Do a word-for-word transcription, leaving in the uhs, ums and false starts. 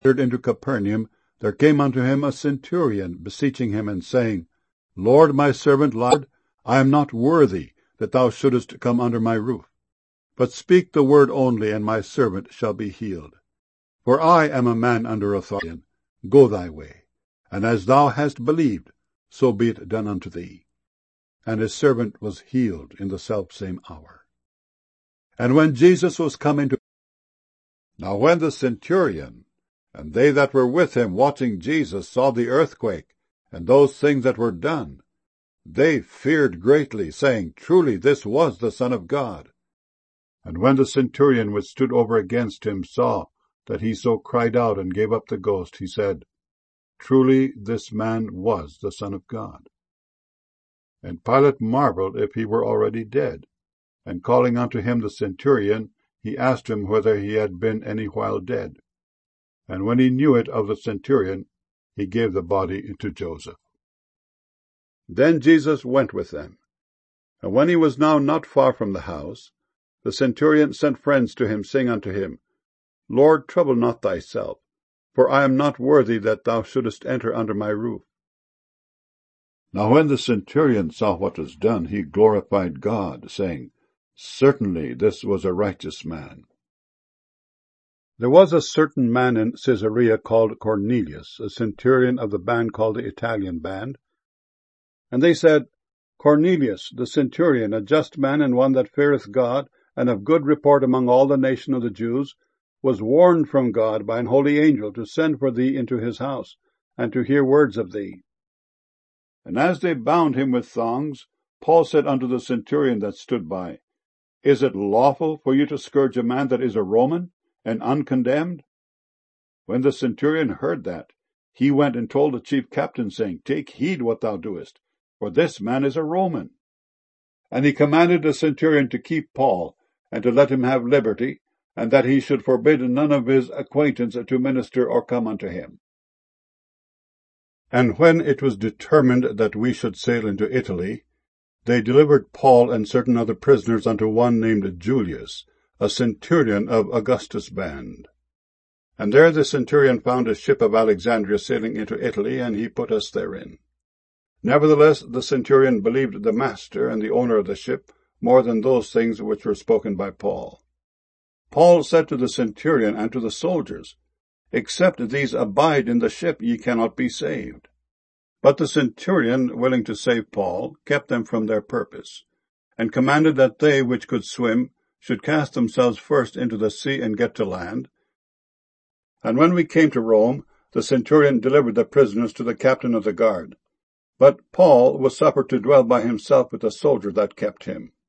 entered into Capernaum, there came unto him a centurion, beseeching him, and saying, Lord, my servant lieth, I am not worthy that thou shouldest come under my roof. But speak the word only, and my servant shall be healed. For I am a man under authority. Go thy way, and as thou hast believed, so be it done unto thee. And his servant was healed in the selfsame hour. And when Jesus was come into... Now when the centurion and they that were with him watching Jesus saw the earthquake, and those things that were done, they feared greatly, saying, Truly this was the Son of God. And when the centurion which stood over against him saw that he so cried out and gave up the ghost, he said, Truly this man was the Son of God. And Pilate marveled if he were already dead. And calling unto him the centurion, he asked him whether he had been any while dead. And when he knew it of the centurion, he gave the body to Joseph. Then Jesus went with them. And when he was now not far from the house, the centurion sent friends to him, saying unto him, Lord, trouble not thyself, for I am not worthy that thou shouldest enter under my roof. Now when the centurion saw what was done, he glorified God, saying, Certainly this was a righteous man. There was a certain man in Caesarea called Cornelius, a centurion of the band called the Italian band. And they said, Cornelius, the centurion, a just man and one that feareth God, and of good report among all the nation of the Jews, was warned from God by an holy angel to send for thee into his house, and to hear words of thee. And as they bound him with thongs, Paul said unto the centurion that stood by, Is it lawful for you to scourge a man that is a Roman, and uncondemned? When the centurion heard that, he went and told the chief captain, saying, Take heed what thou doest, for this man is a Roman. And he commanded the centurion to keep Paul, and to let him have liberty, and that he should forbid none of his acquaintance to minister or come unto him. And when it was determined that we should sail into Italy, they delivered Paul and certain other prisoners unto one named Julius, a centurion of Augustus' band. And there the centurion found a ship of Alexandria sailing into Italy, and he put us therein. Nevertheless the centurion believed the master and the owner of the ship more than those things which were spoken by Paul. Paul said to the centurion and to the soldiers, Except these abide in the ship, ye cannot be saved. But the centurion, willing to save Paul, kept them from their purpose, and commanded that they which could swim should cast themselves first into the sea and get to land. And when we came to Rome, the centurion delivered the prisoners to the captain of the guard. But Paul was suffered to dwell by himself with the soldier that kept him.